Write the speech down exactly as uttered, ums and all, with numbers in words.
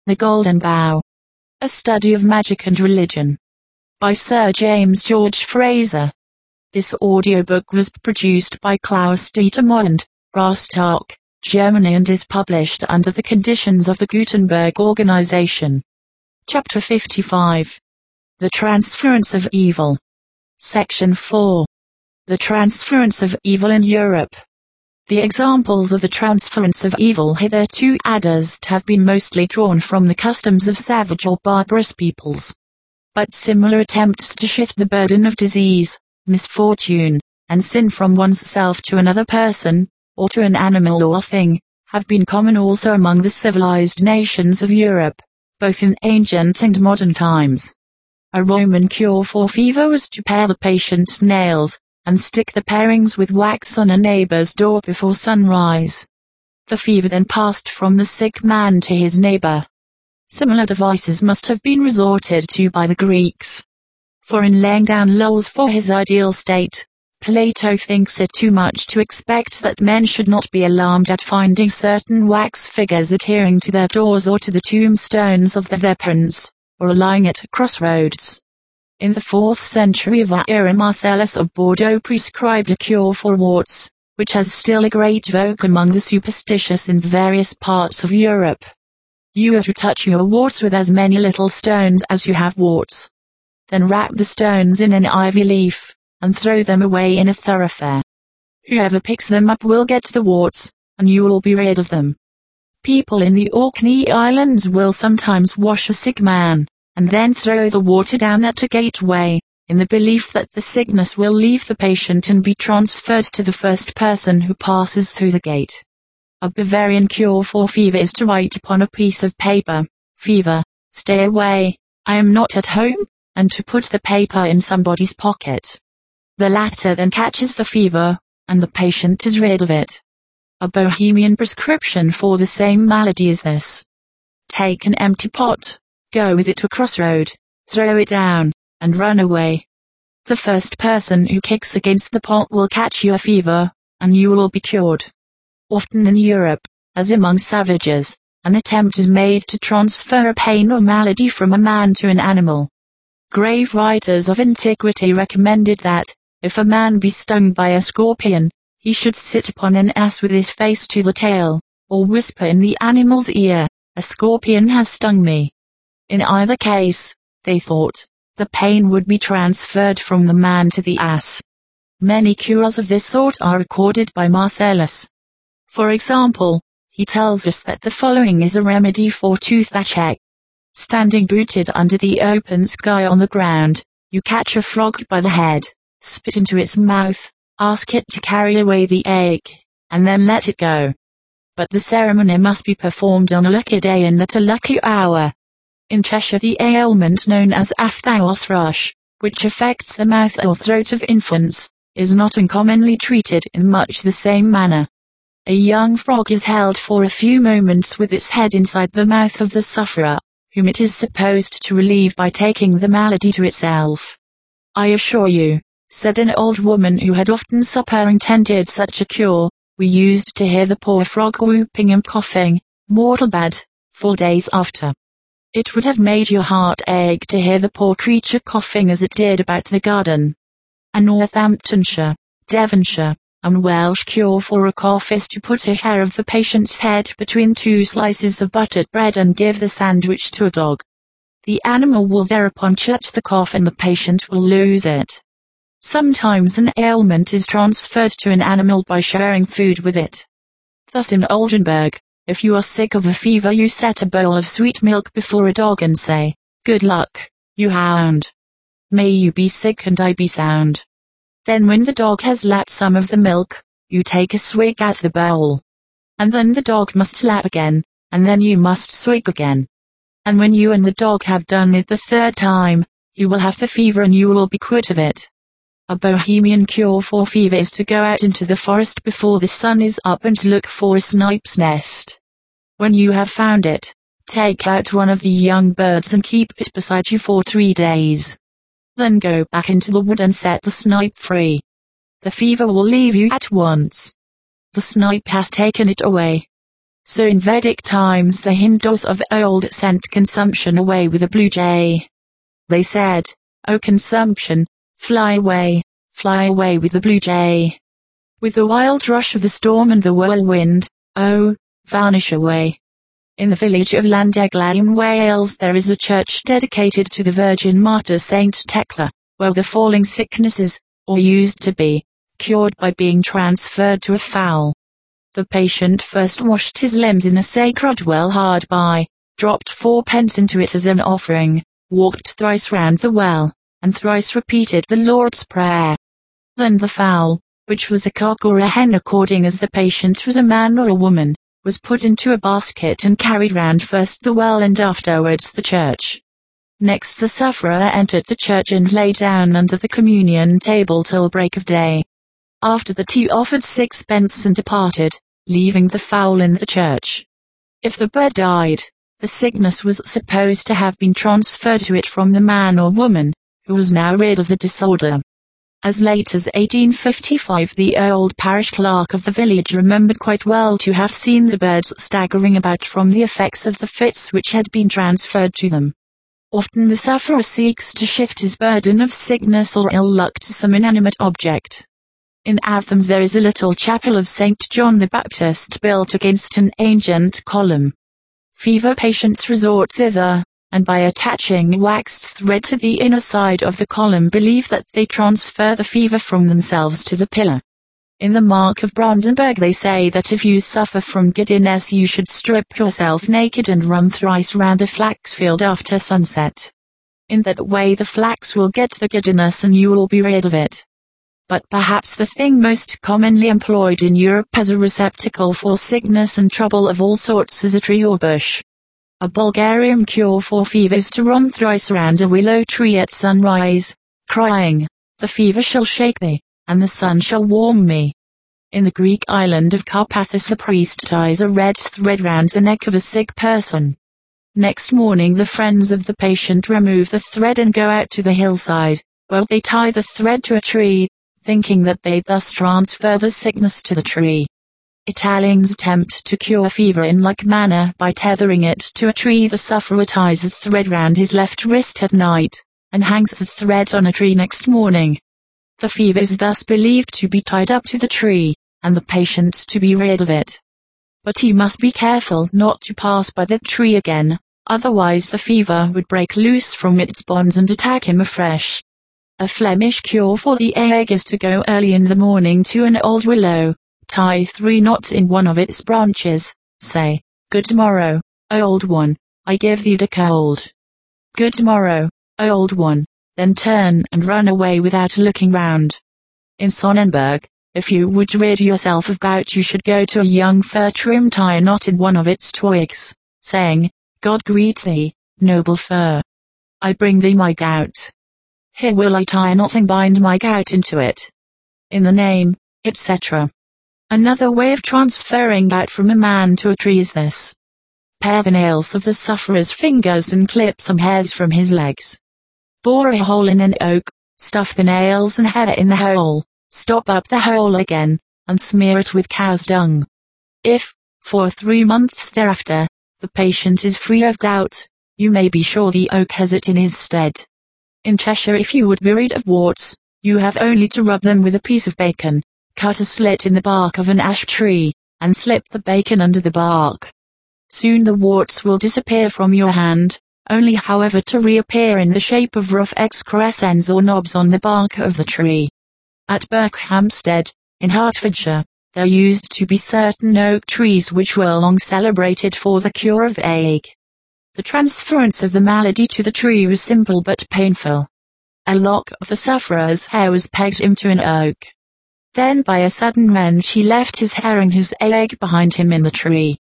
The Golden Bough. A Study of Magic and Religion. By Sir James George Frazer. This audiobook was produced by Klaus Dietermond, Rostock, Germany, and is published under the conditions of the Gutenberg Organization. Chapter fifty-five. The Transference of Evil. Section four. The Transference of Evil in Europe. The examples of the transference of evil hitherto adduced have been mostly drawn from the customs of savage or barbarous peoples. But similar attempts to shift the burden of disease, misfortune, and sin from oneself to another person, or to an animal or thing, have been common also among the civilized nations of Europe, both in ancient and modern times. A Roman cure for fever was to pare the patient's nails, and stick the parings with wax on a neighbor's door before sunrise. The fever then passed from the sick man to his neighbor. Similar devices must have been resorted to by the Greeks. For in laying down laws for his ideal state, Plato thinks it too much to expect that men should not be alarmed at finding certain wax figures adhering to their doors or to the tombstones of their parents, or lying at crossroads. In the fourth century of our era, Marcellus of Bordeaux prescribed a cure for warts, which has still a great vogue among the superstitious in various parts of Europe. You are to touch your warts with as many little stones as you have warts. Then wrap the stones in an ivy leaf, and throw them away in a thoroughfare. Whoever picks them up will get the warts, and you will be rid of them. People in the Orkney Islands will sometimes wash a sick man, and then throw the water down at a gateway, in the belief that the sickness will leave the patient and be transferred to the first person who passes through the gate. A Bavarian cure for fever is to write upon a piece of paper, "Fever, stay away, I am not at home," and to put the paper in somebody's pocket. The latter then catches the fever, and the patient is rid of it. A Bohemian prescription for the same malady is this. Take an empty pot, go with it to a crossroad, throw it down, and run away. The first person who kicks against the pot will catch your fever, and you will be cured. Often in Europe, as among savages, an attempt is made to transfer a pain or malady from a man to an animal. Grave writers of antiquity recommended that, if a man be stung by a scorpion, he should sit upon an ass with his face to the tail, or whisper in the animal's ear, "A scorpion has stung me." In either case, they thought, the pain would be transferred from the man to the ass. Many cures of this sort are recorded by Marcellus. For example, he tells us that the following is a remedy for toothache. Standing booted under the open sky on the ground, you catch a frog by the head, spit into its mouth, ask it to carry away the ache, and then let it go. But the ceremony must be performed on a lucky day and at a lucky hour. In Cheshire, the ailment known as aphthous or thrush, which affects the mouth or throat of infants, is not uncommonly treated in much the same manner. A young frog is held for a few moments with its head inside the mouth of the sufferer, whom it is supposed to relieve by taking the malady to itself. "I assure you," said an old woman who had often superintended such a cure, "we used to hear the poor frog whooping and coughing, mortal bad, for days after. It would have made your heart ache to hear the poor creature coughing as it did about the garden." A Northamptonshire, Devonshire, and Welsh cure for a cough is to put a hair of the patient's head between two slices of buttered bread and give the sandwich to a dog. The animal will thereupon chuch the cough and the patient will lose it. Sometimes an ailment is transferred to an animal by sharing food with it. Thus in Oldenburg, if you are sick of a fever, you set a bowl of sweet milk before a dog and say, "Good luck, you hound. May you be sick and I be sound." Then when the dog has lapped some of the milk, you take a swig at the bowl. And then the dog must lap again, and then you must swig again. And when you and the dog have done it the third time, you will have the fever and you will be quit of it. A Bohemian cure for fever is to go out into the forest before the sun is up and to look for a snipe's nest. When you have found it, take out one of the young birds and keep it beside you for three days. Then go back into the wood and set the snipe free. The fever will leave you at once. The snipe has taken it away. So in Vedic times the Hindus of old sent consumption away with a blue jay. They said, "O consumption, fly away, fly away with the blue jay. With the wild rush of the storm and the whirlwind, oh, vanish away." In the village of Llandegla in Wales there is a church dedicated to the Virgin Martyr Saint Tecla, where the falling sicknesses, or used to be, cured by being transferred to a fowl. The patient first washed his limbs in a sacred well hard by, dropped fourpence into it as an offering, walked thrice round the well, and thrice repeated the Lord's Prayer. Then the fowl, which was a cock or a hen according as the patient was a man or a woman, was put into a basket and carried round first the well and afterwards the church. Next the sufferer entered the church and lay down under the communion table till break of day. After that he offered sixpence and departed, leaving the fowl in the church. If the bird died, the sickness was supposed to have been transferred to it from the man or woman, who was now rid of the disorder. As late as eighteen fifty-five the old parish clerk of the village remembered quite well to have seen the birds staggering about from the effects of the fits which had been transferred to them. Often the sufferer seeks to shift his burden of sickness or ill luck to some inanimate object. In Athens there is a little chapel of Saint John the Baptist built against an ancient column. Fever patients resort thither, and by attaching waxed thread to the inner side of the column believe that they transfer the fever from themselves to the pillar. In the Mark of Brandenburg they say that if you suffer from giddiness you should strip yourself naked and run thrice round a flax field after sunset. In that way the flax will get the giddiness and you will be rid of it. But perhaps the thing most commonly employed in Europe as a receptacle for sickness and trouble of all sorts is a tree or bush. A Bulgarian cure for fever is to run thrice round a willow tree at sunrise, crying, "The fever shall shake thee, and the sun shall warm me." In the Greek island of Carpathos a priest ties a red thread round the neck of a sick person. Next morning the friends of the patient remove the thread and go out to the hillside, where they tie the thread to a tree, thinking that they thus transfer the sickness to the tree. Italians attempt to cure fever in like manner by tethering it to a tree. The sufferer ties the thread round his left wrist at night, and hangs the thread on a tree next morning. The fever is thus believed to be tied up to the tree, and the patient to be rid of it. But he must be careful not to pass by the tree again, otherwise the fever would break loose from its bonds and attack him afresh. A Flemish cure for the ague is to go early in the morning to an old willow, tie three knots in one of its branches, say, "Good morrow, old one, I give thee the cold. Good morrow, old one," then turn and run away without looking round. In Sonnenberg, if you would rid yourself of gout you should go to a young fir tree and tie a knot in one of its twigs, saying, "God greet thee, noble fir. I bring thee my gout. Here will I tie a knot and bind my gout into it. In the name," et cetera. Another way of transferring gout from a man to a tree is this. Pare the nails of the sufferer's fingers and clip some hairs from his legs. Bore a hole in an oak, stuff the nails and hair in the hole, stop up the hole again, and smear it with cow's dung. If, for three months thereafter, the patient is free of gout, you may be sure the oak has it in his stead. In Cheshire if you would be rid of warts, you have only to rub them with a piece of bacon, cut a slit in the bark of an ash tree, and slip the bacon under the bark. Soon the warts will disappear from your hand, only however to reappear in the shape of rough excrescence or knobs on the bark of the tree. At Berkhamsted, in Hertfordshire, there used to be certain oak trees which were long celebrated for the cure of ague. The transference of the malady to the tree was simple but painful. A lock of the sufferer's hair was pegged into an oak. Then by a sudden wrench he left his hair and his ague behind him in the tree.